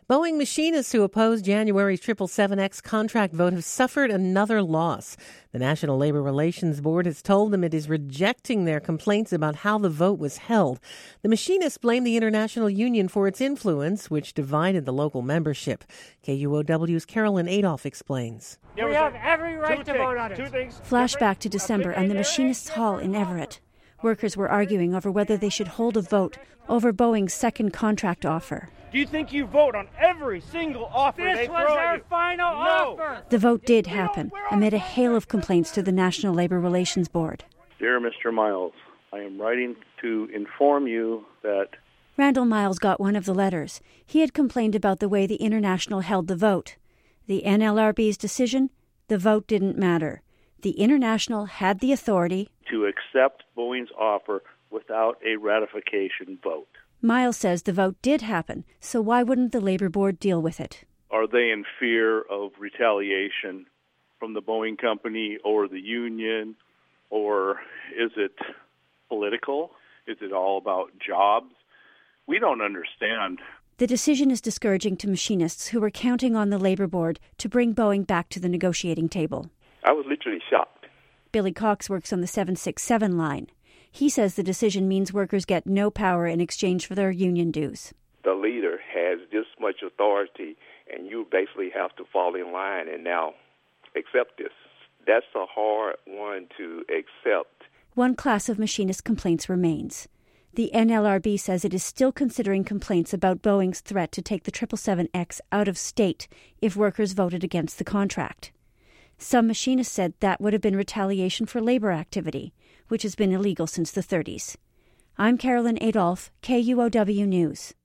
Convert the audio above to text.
Boeing machinists who opposed January's 777X contract vote have suffered another loss. The National Labor Relations Board has told them it is rejecting their complaints about how the vote was held. The machinists blame the International Union for its influence, which divided the local membership. KUOW's Carolyn Adolph explains. We have every right to vote on it. Flashback to December and the Machinists' Hall in Everett. Workers were arguing over whether they should hold a vote over Boeing's second contract offer. Do you think you vote on every single offer they throw at you? This was our final offer. The vote did happen amid a hail of complaints to the National Labor Relations Board. Dear Mr. Miles, I am writing to inform you that... Randall Miles got one of the letters. He had complained about the way the International held the vote. The NLRB's decision? The vote didn't matter. The International had the authority to accept Boeing's offer without a ratification vote. Miles says the vote did happen, so why wouldn't the Labor Board deal with it? Are they in fear of retaliation from the Boeing company or the union, or is it political? Is it all about jobs? We don't understand. The decision is discouraging to machinists who were counting on the Labor Board to bring Boeing back to the negotiating table. I was literally shocked. Billy Cox works on the 767 line. He says the decision means workers get no power in exchange for their union dues. The leader has this much authority, and you basically have to fall in line and now accept this. That's a hard one to accept. One class of machinist complaints remains. The NLRB says it is still considering complaints about Boeing's threat to take the 777X out of state if workers voted against the contract. Some machinists said that would have been retaliation for labor activity, which has been illegal since the 30s. I'm Carolyn Adolph, KUOW News.